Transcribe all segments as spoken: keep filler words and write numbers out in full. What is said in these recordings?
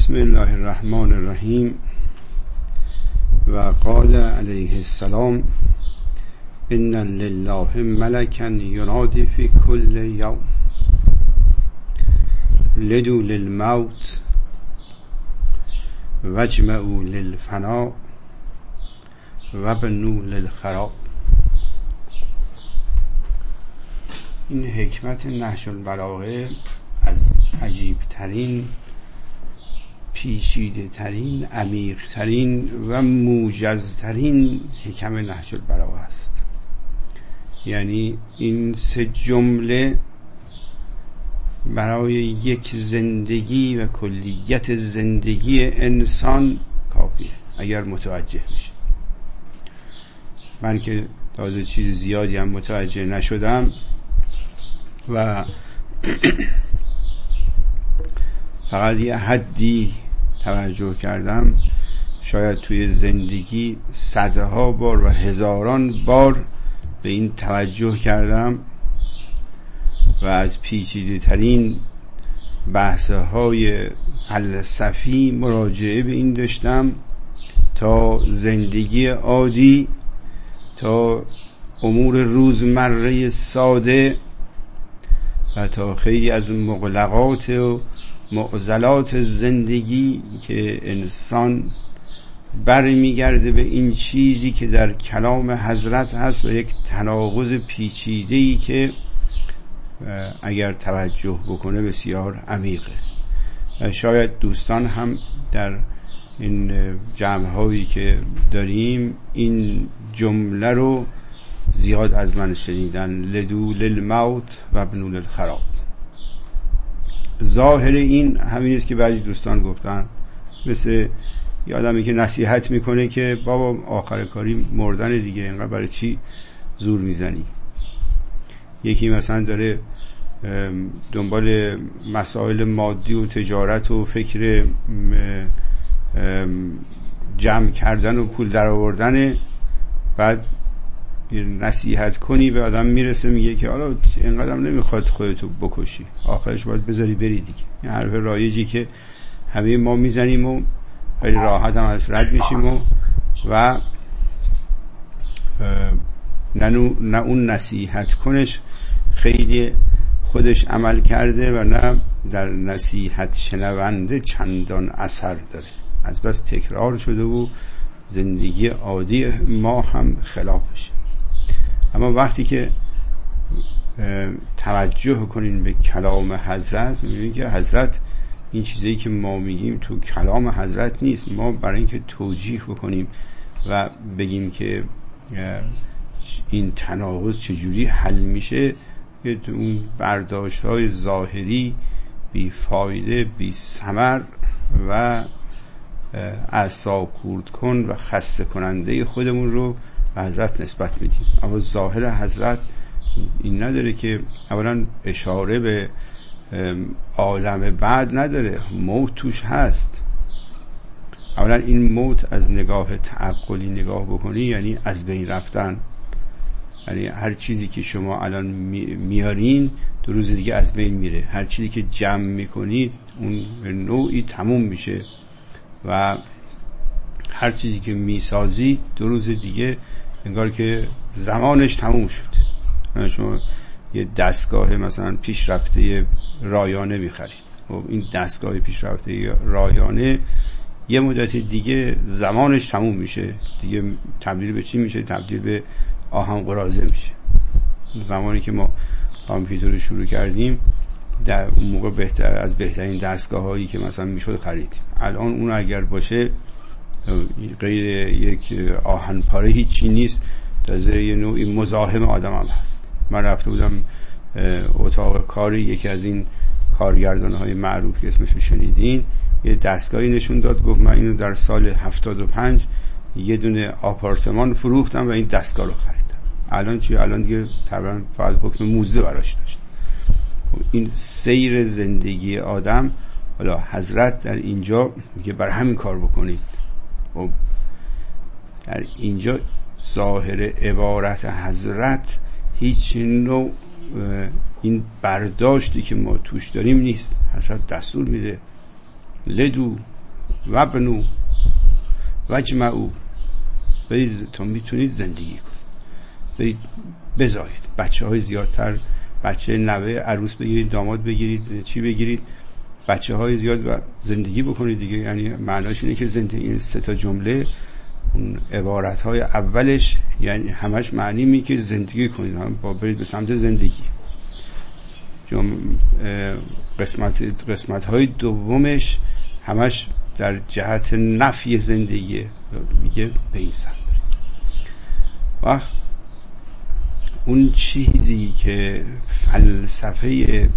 بسم الله الرحمن الرحیم. و قال علیه السلام ان لله ملکا ینادی فی کل یوم لدوا للموت واجمعوا للفناء وابنوا للخراب. این حکمت نهج البلاغه از عجیب ترین، پیچیده ترین، عمیق ترین و موجز ترین حکم نهج البلاغه است. یعنی این سه جمله برای یک زندگی و کلیت زندگی انسان کافیه اگر متوجه میشه. من که تازه چیز زیادی هم متوجه نشدم و فقط یه حدی توجه کردم، شاید توی زندگی صدها بار و هزاران بار به این توجه کردم و از پیچیده ترین بحث‌های فلسفی مراجعه به این داشتم تا زندگی عادی، تا امور روزمره ساده و تا خیلی از مغلقات و معضلات زندگی که انسان برمیگرده به این چیزی که در کلام حضرت هست و یک تناقض پیچیده‌ای که اگر توجه بکنه بسیار عمیقه. و شاید دوستان هم در این جمع‌هایی که داریم این جمله رو زیاد از من شنیدن، لدوا للموت وابنوا للخراب. ظاهر این همین است که بعضی دوستان گفتن، مثل یه آدمی که نصیحت میکنه که بابا آخر کاری مردن دیگه، اینقدر برای چی زور میزنی. یکی مثلا داره دنبال مسائل مادی و تجارت و فکر جمع کردن و پول در آوردن، بعد نصیحت کنی به آدم میرسه میگه که حالا اینقدرم نمیخواد خودتو بکشی، آخرش باید بذاری بری دیگه. این حرف رایجی که همه ما میزنیم و خیلی راحت هم از رد میشیم و و نه اون نصیحت کنش خیلی خودش عمل کرده و نه در نصیحت شنونده چندان اثر داره، از بس تکرار شده و زندگی عادی ما هم خلافشه. اما وقتی که توجه کنین به کلام حضرت، میبینید که حضرت این چیزایی که ما میگیم تو کلام حضرت نیست. ما برای اینکه توجیه بکنیم و بگیم که این تناقض چجوری حل میشه، که اون برداشت‌های ظاهری بی فایده، بی ثمر و اعصاب خورد کن و خسته کننده خودمون رو به حضرت نسبت میدیم. اما ظاهر حضرت این نداره که اولا اشاره به عالم بعد نداره، موت توش هست. اولا این موت از نگاه تعقلی نگاه بکنی یعنی از بین رفتن، یعنی هر چیزی که شما الان میارین دو روز دیگه از بین میره، هر چیزی که جمع میکنید اون به نوعی تموم میشه و هر چیزی که میسازی دو روز دیگه انگار که زمانش تموم شد. شما یه دستگاه مثلا پیشرفته رایانه میخرید و این دستگاه پیشرفته رایانه یه مدت دیگه زمانش تموم میشه دیگه، تبدیل به چی میشه؟ تبدیل به آهن قراضه میشه. زمانی که ما کامپیوتر رو شروع کردیم در اون موقع بهتر از بهترین دستگاه هایی که مثلا میشد خریدیم. الان اون اگر باشه غیر یک آهن پاره هیچی نیست، تازه یه نوعی مزاحم آدم هم هست. من رفته بودم اتاق کاری یکی از این کارگردان های معروف که اسمشو شنیدین، یه دستگاهی نشون داد، گفت من اینو در سال هفتاد و پنج یه دونه آپارتمان فروختم و این دستگاه رو خریدم. الان چی؟ الان دیگه طبعا فقط حکم موزه براش داشت. این سیر زندگی آدم. حالا حضرت در اینجا میگه بر همین کار بکنید. و در اینجا ظاهر عبارت حضرت هیچ نوع این برداشتی که ما توش داریم نیست. حضرت دستور میده لدو وابنوا واجمعوا، برید تا میتونید زندگی کنید، برید بزایید، بچه های زیادتر، بچه نوه عروس بگیرید، داماد بگیرید، چی بگیرید، بچه های زیاد و زندگی بکنید دیگه. یعنی معناش اینه که زندگی، این سه تا جمله، اون عبارت های اولش یعنی همش معنی می که زندگی کنید، هم با برید به سمت زندگی. جم قسمت قسمت های دومش همش در جهت نفی زندگی، میگه به این سمت برید. و اون چیزی که فلسفه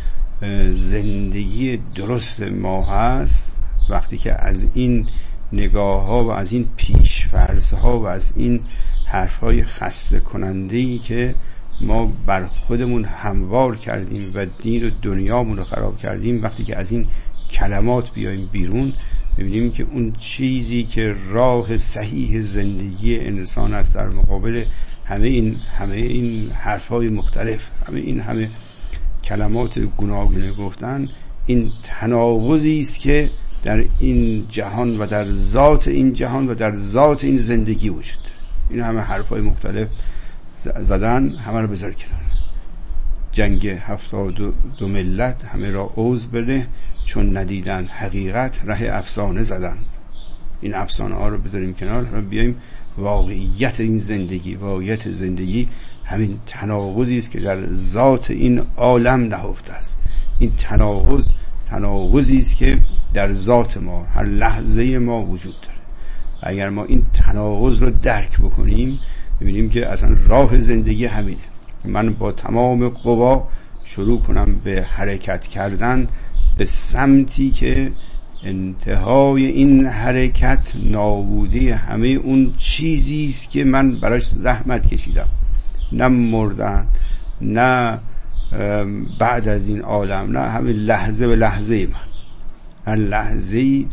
زندگی درست ما هست، وقتی که از این نگاه ها و از این پیش‌فرض ها و از این حرف های خسته کننده‌ای که ما بر خودمون هموار کردیم و دین و دنیامون رو خراب کردیم، وقتی که از این کلمات بیایم بیرون، می‌بینیم که اون چیزی که راه صحیح زندگی انسان است در مقابل همه این همه این حرف‌های مختلف، همه این همه کلمات گوناگون گفتن، این تناقضی است که در این جهان و در ذات این جهان و در ذات این زندگی وجود داره. این همه حرف‌های مختلف زدن، همه رو بذار کنار. جنگ هفتاد و دو ملت همه را عوض بده، چون ندیدن حقیقت ره افسانه زدند. این افسانه ها رو بذاریم کنار، رو بیایم واقعیت این زندگی. واقعیت زندگی همین تناقضی است که در ذات این عالم نهفته است. این تناقض تناقضی است که در ذات ما، هر لحظه ما وجود داره. اگر ما این تناقض رو درک بکنیم، می‌بینیم که اصلا راه زندگی همینه. من با تمام قوا شروع کنم به حرکت کردن به سمتی که انتهای این حرکت نابودی همه اون چیزی است که من براش زحمت کشیدم، نه مردن، نه بعد از این عالم، نه همین لحظه به لحظه من. هر لحظه‌ای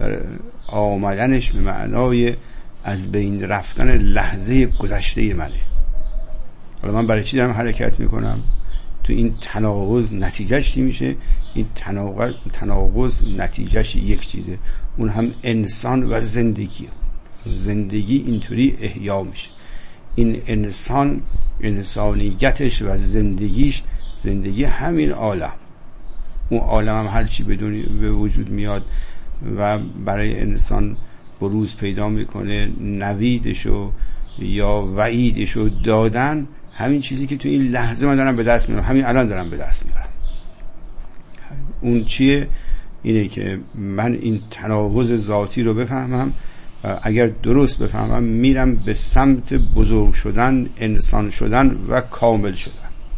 آمدنش به معنای از بین رفتن لحظه گذشته منه. حالا من برای چی دارم حرکت میکنم؟ تو این تناقض نتیجهش چی میشه؟ این تناقض, تناقض نتیجهش یک چیزه، اون هم انسان و زندگی. زندگی اینطوری احیا میشه. این انسان، انسانیتش و زندگیش، زندگی همین عالم. اون عالم هم هر چی بدونی به وجود میاد و برای انسان بروز پیدا میکنه، نویدشو یا وعیدشو دادن، همین چیزی که تو این لحظه من دارم به دست میارم، همین الان دارم به دست میارم. اون چیه؟ اینه که من این تناقض ذاتی رو بفهمم، اگر درست بفهمم میرم به سمت بزرگ شدن، انسان شدن و کامل شدن.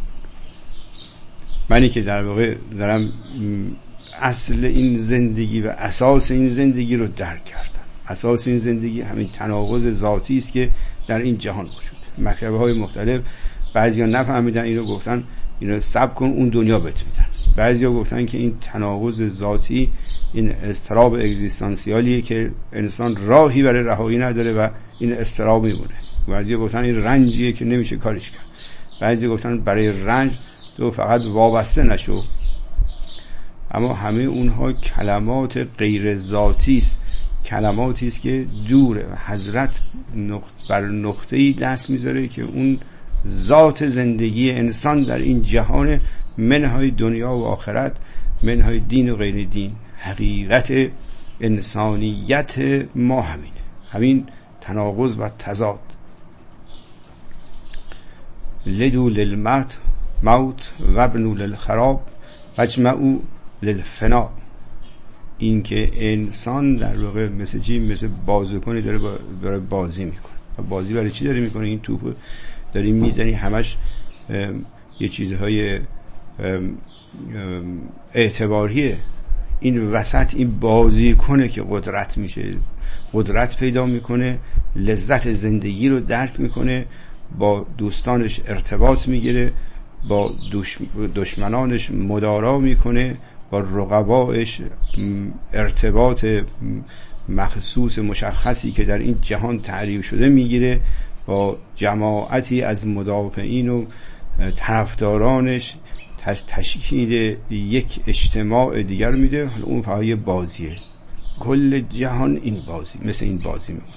منی که در واقع دارم اصل این زندگی و اساس این زندگی رو درک کردم. اساس این زندگی همین تناقض ذاتی است که در این جهان وجود. مکتبه های مختلف بعضیا نفهمیدن اینو، گفتن اینو صبر کن اون دنیا بهت میدن. بعضیا گفتن که این تناقض ذاتی، این اضطراب اگزیستانسیالیه که انسان راهی برای رهایی نداره و این اضطراب میمونه. بعضیا گفتن این رنجیه که نمیشه کارش کرد. بعضیا گفتن برای رنج تو فقط وابسته نشو. اما همه اونها کلمات غیر ذاتی است، کلماتی است که دوره. حضرت نقط بر نقطه‌ای دست میذاره که اون ذات زندگی انسان در این جهان، منهای دنیا و آخرت، منهای دین و غیر دین، حقیقت انسانیت ما همینه، همین تناقض و تضاد. لدو للموت موت وابنوا للخراب واجمعوا للفنا. این که انسان در واقع مثل چی؟ مثل بازیکنی داره داره بازی میکنه. بازی برای چی داره میکنه؟ این توپ داری میزنی، همش یه چیزهای اعتباریه. این وسط این بازیکنه که قدرت میشه، قدرت پیدا میکنه، لذت زندگی رو درک میکنه، با دوستانش ارتباط میگیره، با دشمنانش مدارا میکنه، با رقبایش ارتباط مخصوص مشخصی که در این جهان تعریف شده میگیره، با جماعتی از مدافعین و طرفدارانش تشکیل یک اجتماع دیگر میده. اون فقط یه بازیه. کل جهان این بازی مثل این بازی میمونه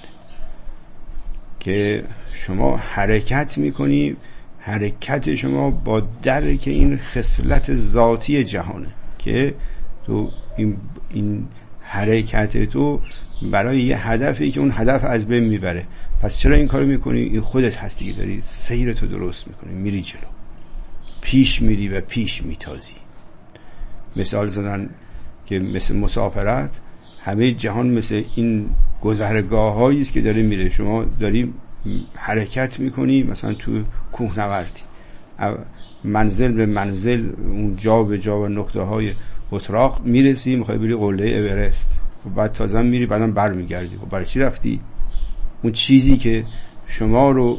که شما حرکت میکنی، حرکت شما با درک این خصلت ذاتی جهانه که تو این, این حرکت تو برای یه هدفی که اون هدف از بین میبره. پس چرا این کارو میکنی؟ این خودت هستی که داری سیرتو درست میکنی، میری جلو، پیش میری و پیش میتازی. مثال زدن که مثل مسافرت، همه جهان مثل این گذرگاه هایی است که داره میره، شما داری حرکت میکنی مثلا تو کوهنوردی، منزل به منزل، اون جا به جا و نقطه های اتراق میرسی، میخوای بری قله اورست و بعد تازه میری، بعدم برمیگردی. و برای چی رفتی؟ اون چیزی که شما رو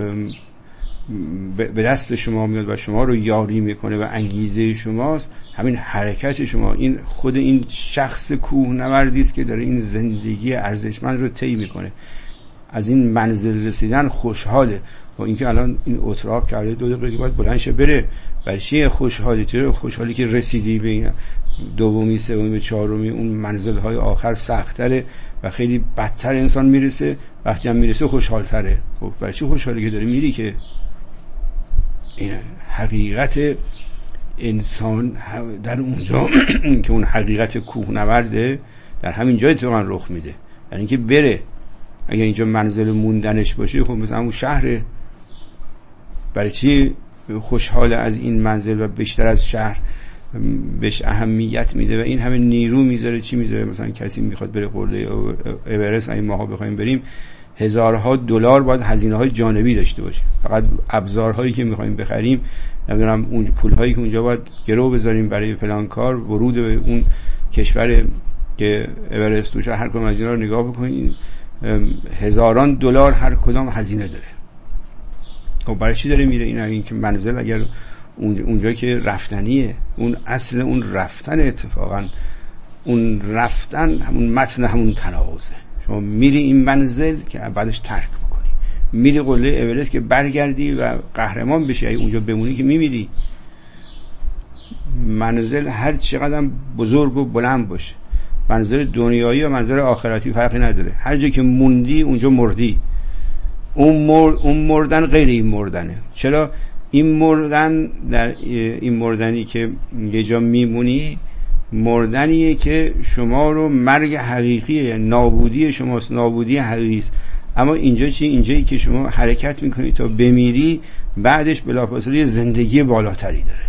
به دست شما میاد و شما رو یاری میکنه و انگیزه شماست، همین حرکت شما. این خود این شخص کوهنوردی است که داره این زندگی ارزشمند رو طی میکنه، از این منزل رسیدن خوشحاله. و اینکه الان این اتراق کرده دو دقیقه بعد بلند شه بره، برای چی خوشحالی؟ تو خوشحالی که رسیدی به این دومی، سومی، چهارمی، اون منزل های آخر سخت‌تره و خیلی بدتر انسان میرسه، وقتی هم میرسه خوشحال‌تره. خب برای چی خوشحالی که داری میری؟ که این حقیقت انسان در اونجا که اون حقیقت کوهنورده در همین جای تو من رخ میده، یعنی اینکه بره. اگر اینجا منزل موندنش باشه، خب مثلا اون شهره، برای چی خوشحال از این منزل و بیشتر از شهر بهش اهمیت میده و این همه نیرو میذاره؟ چی میذاره؟ مثلا کسی میخواد بره قله اورست، این ماها بخوایم بریم، هزارها دلار باید هزینه‌های جانبی داشته باشه. فقط ابزارهایی که میخوایم بخریم، نمیدونم اون پولهایی که اونجا باید گرو بذاریم برای فلان کار، ورود به اون کشور که اورست توشه، هر کدوم از اینا رو نگاه بکنید، هزاران دلار هر کدام هزینه داره. خب برای چی داره میره؟ اینا این که منزل اگر اونجا که رفتنیه، اون اصل اون رفتن، اتفاقا اون رفتن همون متن همون تناقضه. شما میری این منزل که بعدش ترک بکنی، میری قله اورست که برگردی و قهرمان بشی، اگه اونجا بمونی که میمیری. منزل هر چقدر بزرگ و بلند باشه، منظر دنیایی و منظر آخرتی فرقی نداره، هر جا که موندی اونجا مردی. اون, مر... اون مردن غیر این مردنه. چرا؟ این مردن، در این مردنی که یه جا میمونی، مردنیه که شما رو مرگ حقیقیه، نابودی شماست، نابودی حقیقی است. اما اینجا چی؟ اینجایی که شما حرکت میکنی تا بمیری، بعدش بلافاصله زندگی بالاتری داره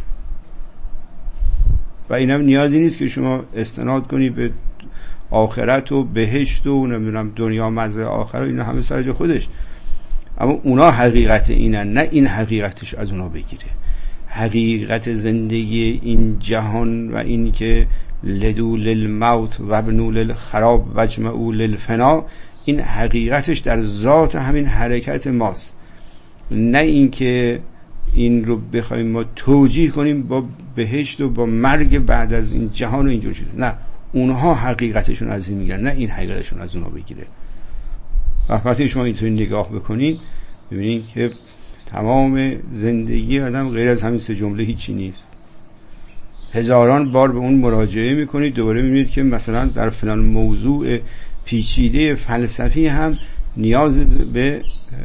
و اینم نیازی نیست که شما استناد کنی به آخرت و بهشت و نمیدونم دنیا مزرعه آخرت، اینا همه سر جای خودش، اما اونا حقیقت اینن، نه این حقیقتش از اونا بگیره. حقیقت زندگی این جهان و این که لدو للموت و ابنو للخراب و اجمعو للفنا، این حقیقتش در ذات همین حرکت ماست، نه این که این رو بخوایم ما توجیه کنیم با بهشت و با مرگ بعد از این جهان و اینجور چیز. نه، اونها حقیقتشون از این میگن، نه این حقیقتشون از اونها بگیره. وقتی شما اینطوری نگاه بکنید، ببینید که تمام زندگی آدم غیر از همین سه جمله هیچی نیست. هزاران بار به اون مراجعه میکنید، دوباره میبینید که مثلا در فلان موضوع پیچیده فلسفی هم نیاز به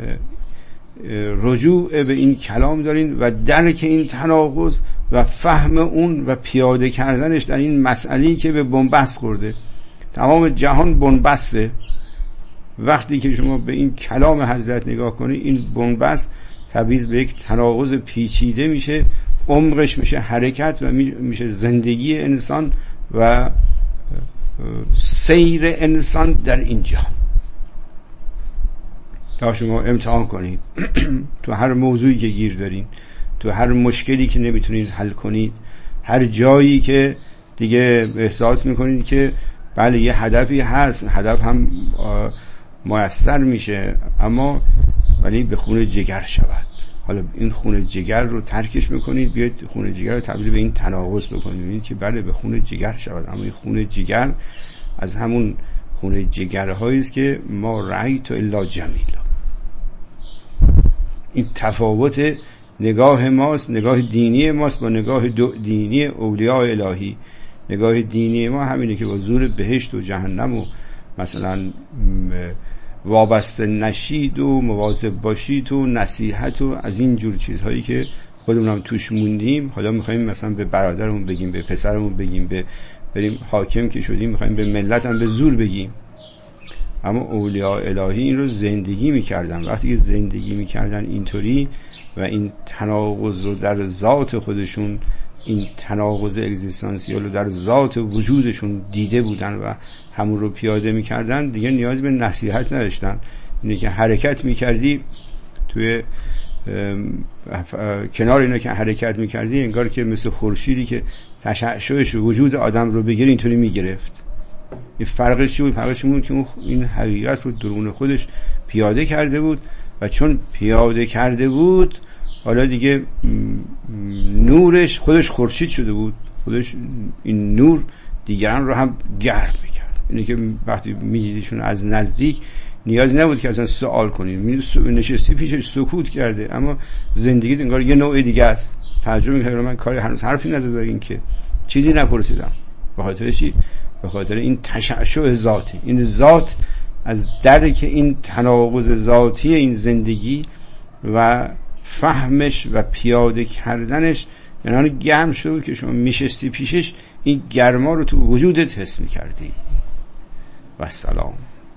رجوع به این کلام دارین و درک این تناقض و فهم اون و پیاده کردنش در این مسئله‌ای که به بنبست خورده. تمام جهان بنبسته. وقتی که شما به این کلام حضرت نگاه کنید، این بنبست تبعیض به یک تناقض پیچیده میشه، عمقش میشه حرکت و میشه زندگی انسان و سیر انسان در این جهان. تا شما امتحان کنید تو هر موضوعی که گیر دارین، تو هر مشکلی که نمیتونید حل کنید، هر جایی که دیگه احساس میکنید که بله یه هدفی هست، هدف هم میسر میشه، اما ولی به خون جگر شود. حالا این خون جگر رو ترکش میکنید، بیاید خون جگر رو تبدیل به این تناقض بکنید، ببینید که بله به خون جگر شود. اما این خون جگر از همون خون جگرهایی است که ما رأیت الا جمیلا. این تفاوت نگاه ماست، نگاه دینی ماست با نگاه دینی اولیاء الهی. نگاه دینی ما همینه که با زور بهشت و جهنم و مثلا وابسته نشید و مواظب باشید و نصیحت و از این جور چیزهایی که خودمون هم توش موندیم، حالا میخوایم مثلا به برادرمون بگیم، به پسرمون بگیم، به بریم حاکم که شدیم میخوایم به ملت هم به زور بگیم. اما اولیاء الهی این رو زندگی میکردن. وقتی که زندگی میکردن اینطوری و این تناقض رو در ذات خودشون، این تناقض اگزیستانسیال رو در ذات وجودشون دیده بودن و همون رو پیاده میکردن، دیگه نیاز به نصیحت نداشتن. اینه که حرکت میکردی توی کنار اینا که حرکت میکردی، انگار که مثل خورشیدی که تشعشعش وجود آدم رو بگیره اینطوری میگرفت. این فرقش چی بود؟ فرقش بود که اون این حقیقت رو درون خودش پیاده کرده بود و چون پیاده کرده بود حالا دیگه نورش خودش خورشید شده بود، خودش این نور دیگران رو هم گرم میکرد. اینه که وقتی میدیدیشون از نزدیک نیاز نبود که اصلا سوال کنید، نشستی پیشش سکوت کرده، اما زندگی انگار یه نوع دیگه است. تعجب می‌کردم من کاری هنوز حرفی نزدم برای این که چیزی نپرسیدم. به خاطر چی؟ به خاطر این تشعشع ذاتی، این ذات از درک این تناقض ذاتی این زندگی و فهمش و پیاده کردنش یعنی گرم شد که شما میشستی پیشش این گرما رو تو وجودت حس می‌کردی. و سلام.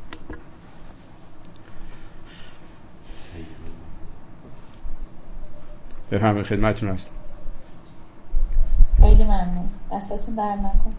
بفرمایید، خدمتتون هستم. خیلی ممنون، دستتون در نکن.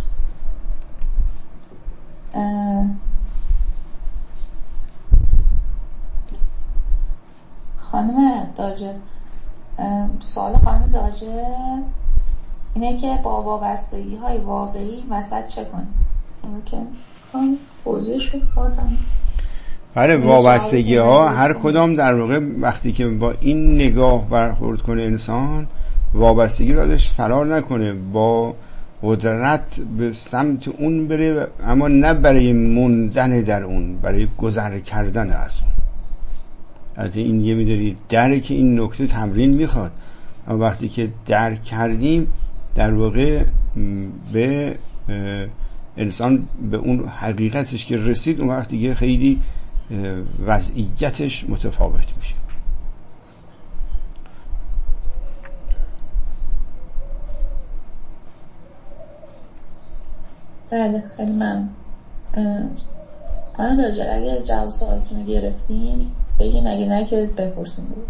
خانم داجر، سوال خانم داجر اینه که با وابستگی های واقعی وسط چه کنیم؟ اوکی خانم توضیح شد خودم. بله، وابستگی ها هر کدام در واقع وقتی که با این نگاه برخورد کنه انسان، وابستگی رو ازش فرار نکنه، با قدرت به سمت اون بره، اما نه برای موندن در اون، برای گذر کردن از اون. البته این یه میداری درک این نکته تمرین میخواد، اما وقتی که درک کردیم در واقع به انسان به اون حقیقتش که رسید، اون وقت دیگه خیلی وضعیتش متفاوت میشه. بله خیلی ممنون. خانم داجر اگر جواب سوالتون رو گرفتین بگین، اگه نه که بپرسین بود.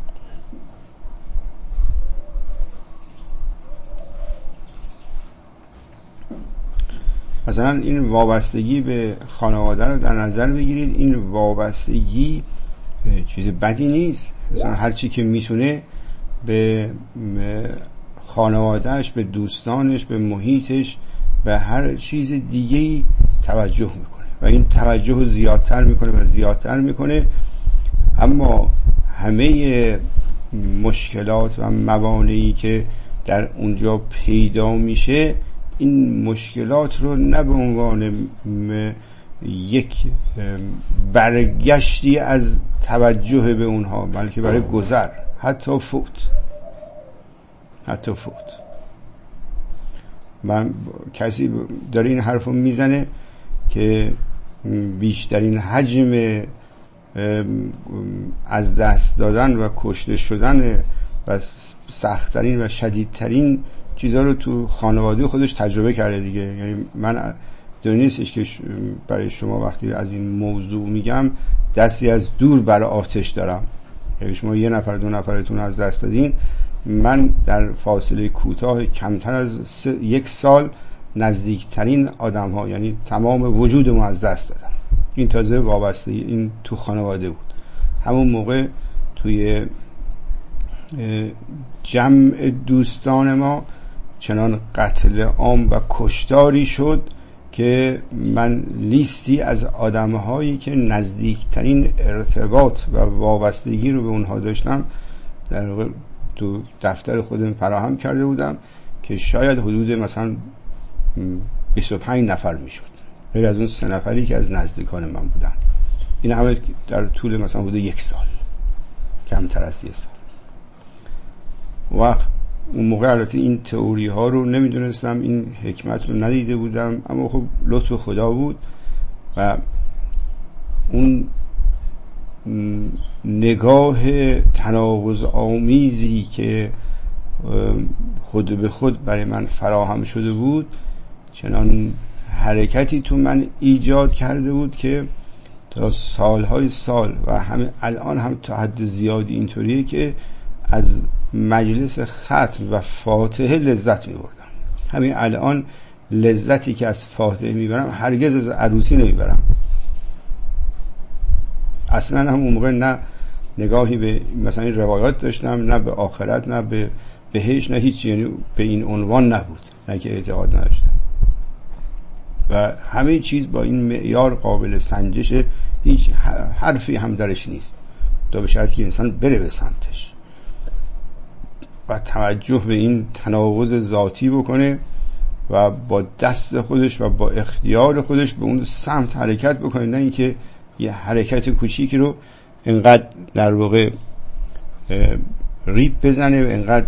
مثلا این وابستگی به خانواده رو در نظر بگیرید. این وابستگی چیز بدی نیست. مثلا هر چی که میتونه به خانوادهش، به دوستانش، به محیطش، به هر چیز دیگه‌ای توجه میکنه و این توجه رو زیادتر میکنه و زیادتر میکنه. اما همه مشکلات و موانعی که در اونجا پیدا میشه، این مشکلات رو نه به عنوان یک برگشتی از توجه به اونها، بلکه برای گذر، حتی فوت حتی فوت من کسی داره این حرف رو میزنه که بیشترین حجم از دست دادن و کشته شدن و سختترین و شدیدترین چیزها رو تو خانواده خودش تجربه کرده دیگه. یعنی من دور نیستش که برای شما وقتی از این موضوع میگم دستی از دور برای آتش دارم. یعنی شما یه نفر دو نفرتون از دست دادین، من در فاصله کوتاه کمتر از یک سال نزدیکترین آدم ها، یعنی تمام وجودمو از دست دادم. این تازه وابسته این تو خانواده بود. همون موقع توی جمع دوستان ما چنان قتل عام و کشتاری شد که من لیستی از آدم‌هایی که نزدیکترین ارتباط و وابستگی رو به اونها داشتم در واقع تو دفتر خودم فراهم کرده بودم که شاید حدود مثلا بیست و پنج نفر میشد، غیر از اون سه نفری که از نزدیکان من بودن. این همه در طول مثلا حدود یک سال، کمتر از یک سال. و اون موقع البته این تئوری ها رو نمیدونستم، این حکمت رو ندیده بودم، اما خب لطف خدا بود و اون نگاه تناقض آمیزی که خود به خود برای من فراهم شده بود چنان حرکتی تو من ایجاد کرده بود که تا سالهای سال و همه الان هم تا حد زیادی اینطوریه که از مجلس ختم و فاتحه لذت میبردم. همین الان لذتی که از فاتحه میبرم هرگز از عروسی نمیبرم. اصلا هم اون موقع نه نگاهی به مثلا این روایات داشتم، نه به آخرت، نه به بهش، نه هیچ، یعنی به این عنوان نبود، نه که اعتقاد نداشتم و همه چیز با این معیار قابل سنجشه، هیچ حرفی هم درش نیست تا به شرطی که انسان بره به سمتش و توجه به این تناقض ذاتی بکنه و با دست خودش و با اختیار خودش به اون سمت حرکت بکنه، نه اینکه یه حرکت کوچیکی رو انقدر در واقع ریپ بزنه و انقدر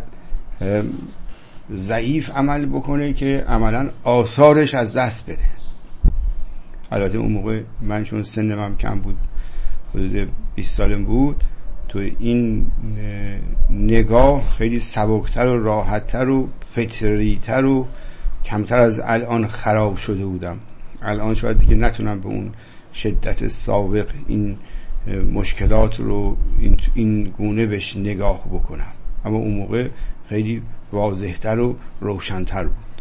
ضعیف عمل بکنه که عملا آثارش از دست بره. البته اون موقع من چون سنم هم کم بود، حدود بیست سالم بود، تو این نگاه خیلی سبکتر و راحتتر و فطریتر و کمتر از الان خراب شده بودم. الان شاید دیگه نتونم به اون شدت سابق این مشکلات رو این, این گونه بهش نگاه بکنم، اما اون موقع خیلی واضحتر و روشن‌تر بود.